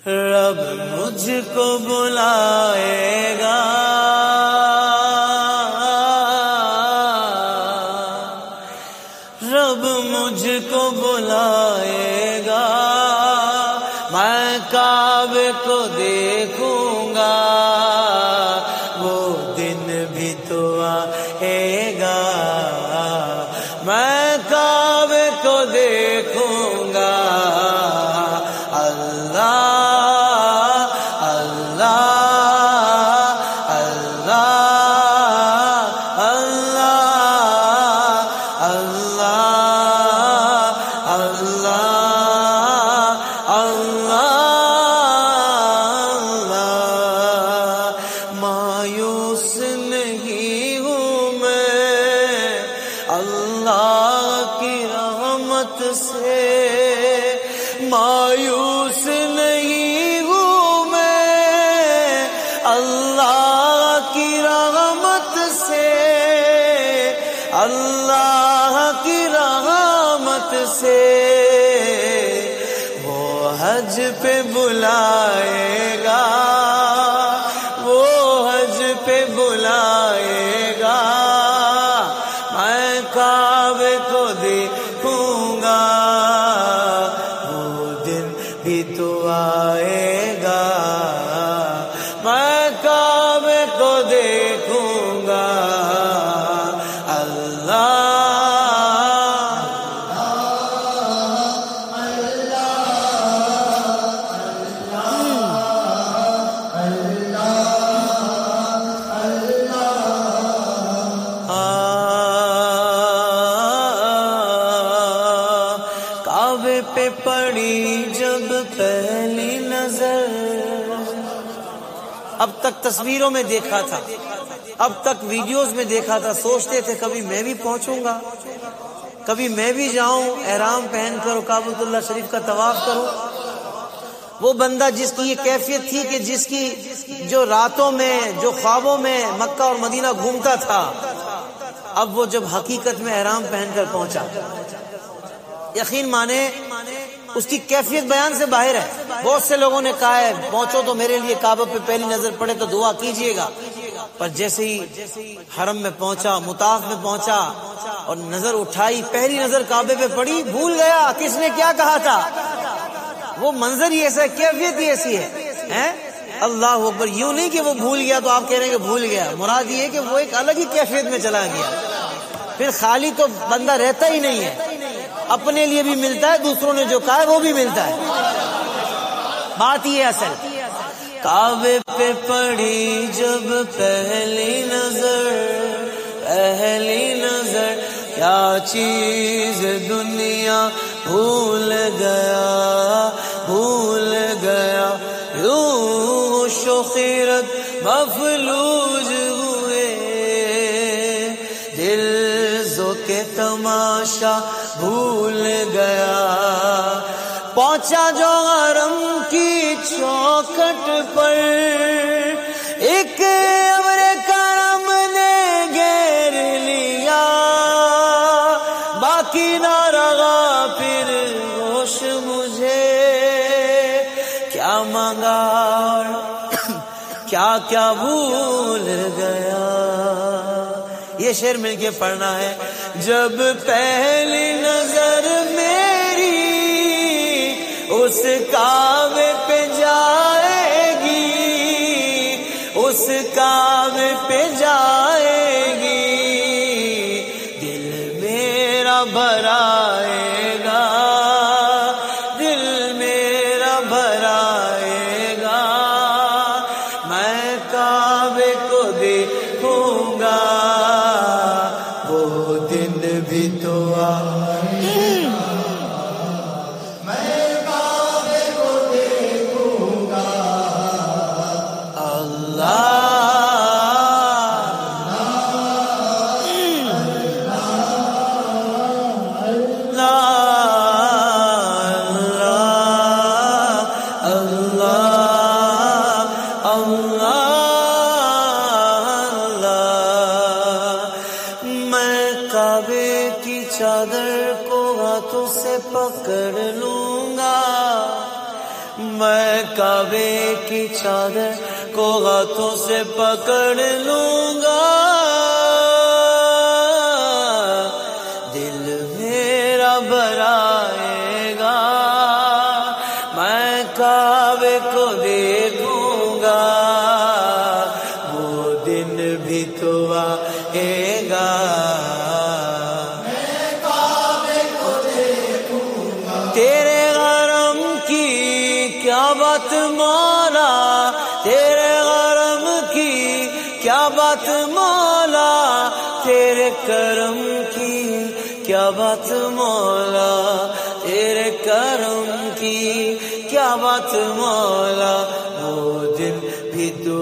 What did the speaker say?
رب مجھ کو بلائے گا، رب مجھ کو بلائے گا، میں کعبے کو دیکھوں گا، وہ دن بھی تو آئے گا، میں کعبے کو دیکھوں گا، اللہ مایوس نہیں ہوں میں اللہ کی رحمت سے، مایوس نہیں ہوں میں اللہ کی رحمت سے، اللہ کی رحمت سے، وہ حج پہ بلائے گا، پہ بلائے گا، میں کعبے کو دیکھوں گا، وہ دن بھی تو آئے گا، میں کعبے کو دیکھوں گا، اللہ کعبے پہ پڑی جب پہلی نظر، اب تک تصویروں میں دیکھا تھا، اب تک ویڈیوز میں دیکھا تھا، سوچتے تھے کبھی میں بھی پہنچوں گا، کبھی میں بھی جاؤں احرام پہن کر کعبۃ اللہ شریف کا طواف کروں۔ وہ بندہ جس کی یہ کیفیت تھی کہ جس کی جو راتوں میں جو خوابوں میں مکہ اور مدینہ گھومتا تھا، اب وہ جب حقیقت میں احرام پہن کر پہنچا، یقین مانے اس کی کیفیت بیان سے باہر ہے۔ بہت سے لوگوں نے کہا ہے پہنچو تو میرے لیے کعبہ پہ پہلی نظر پڑے تو دعا کیجئے گا، پر جیسے ہی حرم میں پہنچا، مطاف میں پہنچا اور نظر اٹھائی، پہلی نظر کعبے پہ پڑی، بھول گیا کس نے کیا کہا تھا۔ وہ منظر ہی ایسا ہے، کیفیت ہی ایسی ہے، اللہ اکبر۔ یوں نہیں کہ وہ بھول گیا تو آپ کہہ رہے ہیں کہ بھول گیا، مراد یہ ہے کہ وہ ایک الگ ہی کیفیت میں چلا گیا۔ پھر خالی تو بندہ رہتا ہی نہیں ہے، اپنے لیے بھی ملتا ہے، دوسروں نے جو کہا ہے وہ بھی ملتا ہے، بات یہ اصل۔ کعبے پہ پڑی جب پہلی نظر، پہلی نظر، کیا چیز دنیا بھول گیا، بھول گیا، یوں شخیرت مفلوج ہوئے، دل کے تماشا بھول گیا، پہنچا جو حرم کی چوکھٹ پر، ایک ابر کرم نے گھیر لیا، باقی نہ رہا پھر ہوش مجھے، کیا مانگا کیا کیا بھول گیا۔ یہ شعر مل کے پڑھنا ہے۔ جب پہلی نظر میری اس کعبے پہ جائے گی، اس کعبے پہ جائے گی، دل میرا بھرائے گا، دل میرا بھرائے گا، میں کعبے کو دیکھوں گا، وہ دن بھی تو آئے گا، میں کعبے کو دیکھوں گا، اللہ کعبے کی چادر کو ہاتھوں سے پکڑ لوں گا، دل میرا بھرائے گا، میں کعبے کو دیکھوں گا، وہ دن بھی تو آئے گا، تیرے غرم کی کیا بات مولا، تیرے غرم کی کیا بات مولا، تیرے کرم کی کیا بات مولا، تیرے کرم کی کیا بات مولا، وہ دن بھی تو